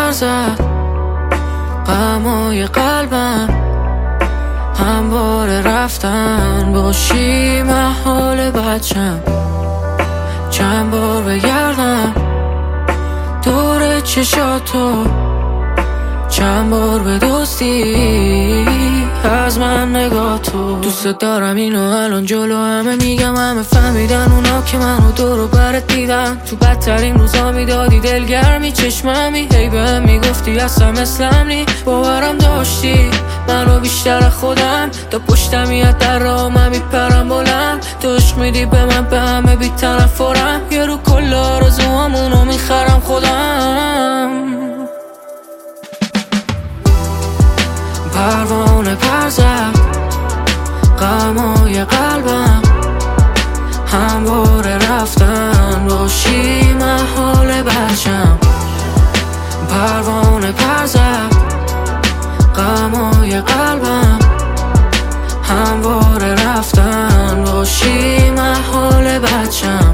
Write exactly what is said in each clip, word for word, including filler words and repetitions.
زد غمای قلبم، همواره رفتن باشی محال بچم. چند بار بگردم دور چشاتو، چند بار به دوستی از من نگاه تو. دوست دارم اینو الان جلو همه میگم، همه فهمیدن اونا که منو دور و برت دیدن. تو بدترین روزا میدادی دلگرمی چشممی، هی بهم میگفتی اصلا مثلم نی. باورم داشتی منو بیشتر خودم، تا پشتمیت در راه من میپرم بلند. تو عشق میدی به من به همه بی تنفرم، یه رو کل آرزوهامونو میخرم خودم. پروانه پر زد غمای قلبم، همواره رفتن باشی محال بچم. پروانه پر زد غمای قلبم، همواره رفتن باشی محال بچم.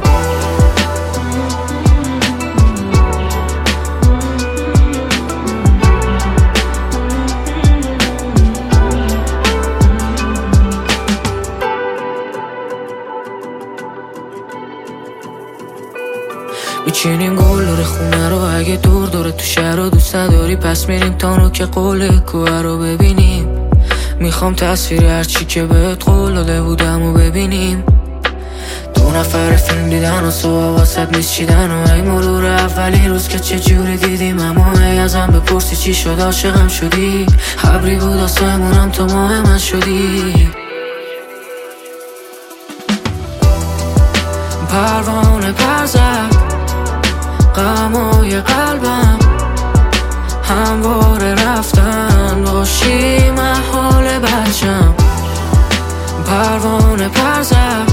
میچینیم گل دور خونه رو، اگه دور دوره تو شهر رو دوست نداری پس میریم تانو که قول کوه رو ببینیم. میخوام تصویر هرچی که بهت قول داده بودم و ببینیم. دو نفر فیلم دیدن و صبح واسد میشیدن و ای مرور اولین روز که چجوری دیدیم. اما ای ازم بپرسی چی شد عاشقم شدی، حبری بود آسمونم تو ماه من شدی. پروانه پر زد غمای قلبم، همواره رفتن باشی محال بچم. پروانه پر زد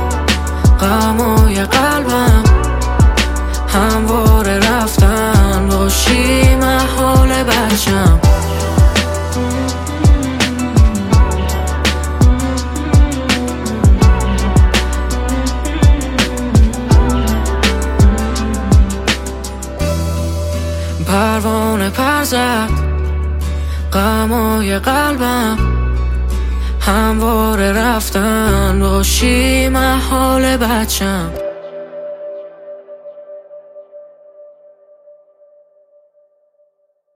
غمای قلبم، همواره رفتن باشی محال بچم. پروانه پر زد غمای قلبم، همواره رفتن باشی محال بچم.